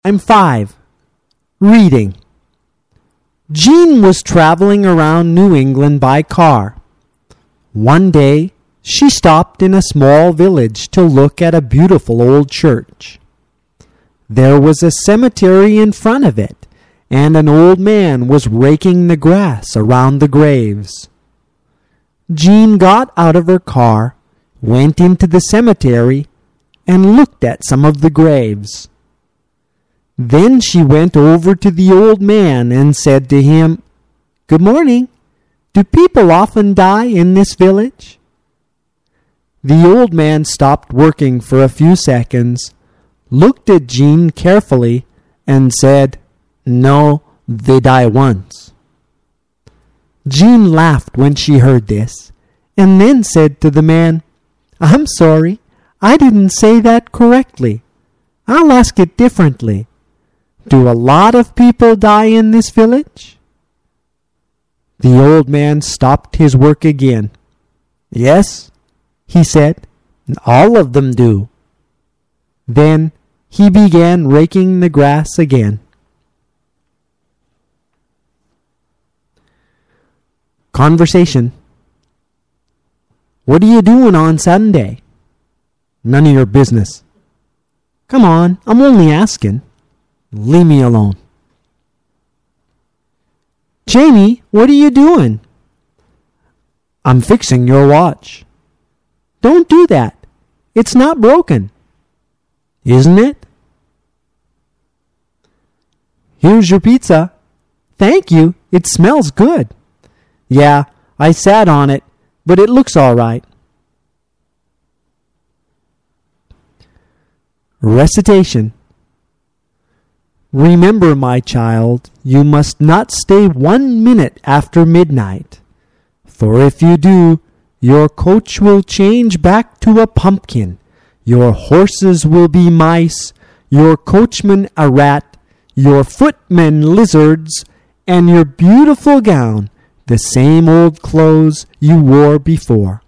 I'm 5. Reading. Jean was traveling around New England by car. One day, she stopped in a small village to look at a beautiful old church. There was a cemetery in front of it, and an old man was raking the grass around the graves. Jean got out of her car, went into the cemetery, and looked at some of the graves. Then she went over to the old man and said to him, "Good morning. Do people often die in this village?" The old man stopped working for a few seconds, looked at Jean carefully, and said, "No, they die once." Jean laughed when she heard this, and then said to the man, "I'm sorry, I didn't say that correctly. I'll ask it differently. Do a lot of people die in this village?" The old man stopped his work again. "Yes," he said, "all of them do." Then he began raking the grass again. Conversation. "What are you doing on Sunday?" "None of your business." "Come on, I'm only asking." "Leave me alone." "Jamie, what are you doing?" "I'm fixing your watch." "Don't do that. It's not broken." "Isn't it?" "Here's your pizza." "Thank you. It smells good." "Yeah, I sat on it, but it looks all right." Recitation. Remember, my child, you must not stay 1 minute after midnight, for if you do, your coach will change back to a pumpkin, your horses will be mice, your coachman a rat, your footmen lizards, and your beautiful gown the same old clothes you wore before.